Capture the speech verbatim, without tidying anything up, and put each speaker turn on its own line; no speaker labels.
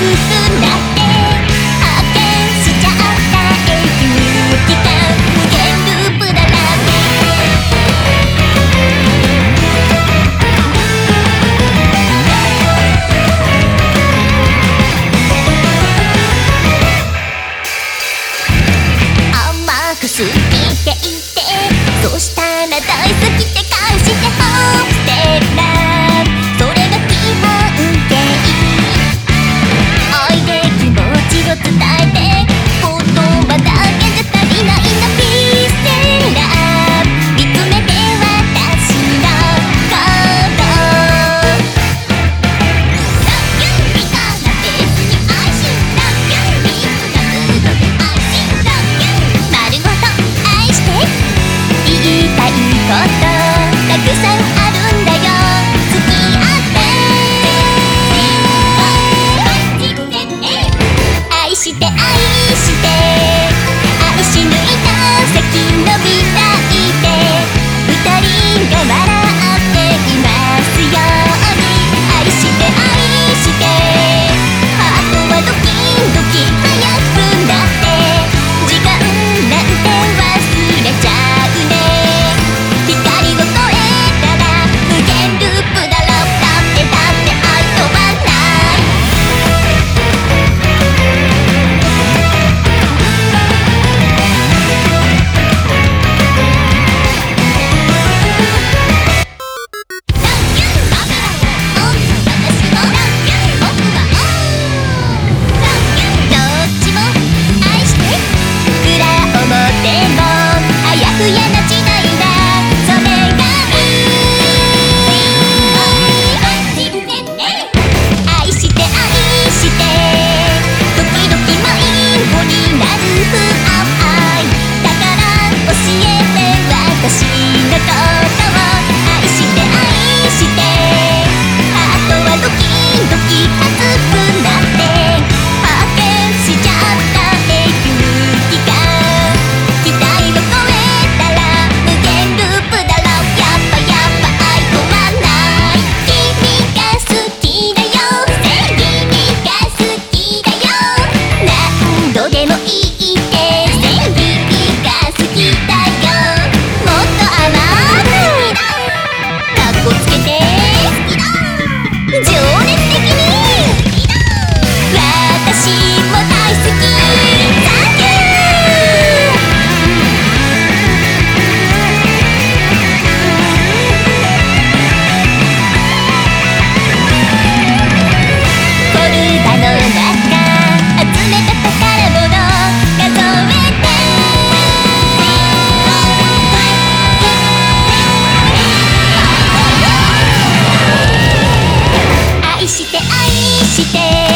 んだって発見しちゃった永久期間無限ループだなんて甘く過ぎていてそしたら大好きって返してホープテーラーそれが基本形愛で気持ちを伝えて言葉だけじゃ足りないのピースラー見つめて私のことラッキューリカなベースに愛しラッキューリーなムードで愛しラッキュー丸ごと愛して言いたいことたくさんあるんだよ付き合って愛して愛して愛し抜いた先の未来で二人が笑っていますように愛して愛してハートはドキドキ速くなって時間なんて忘れちゃうね光を越えたら無限ループだろだってだって愛とはないラッキュー僕らはオン私もラッキュー僕はオンラッキューどっちも愛して裏表もあやふやな時代だそれがいい愛して愛して時々迷子になる不安だから教えて私のことを愛して愛してハートはドキドキ熱くなって発見しちゃった永久期間期待を超えたら無限ループだろやっぱやっぱ愛とはない君が好きだよ君が好きだよ何度でも言いて君が好きだよもっと甘くかっこつけて情熱的に私も大好きサンキューフォルダの中集めた宝物数えて愛して愛して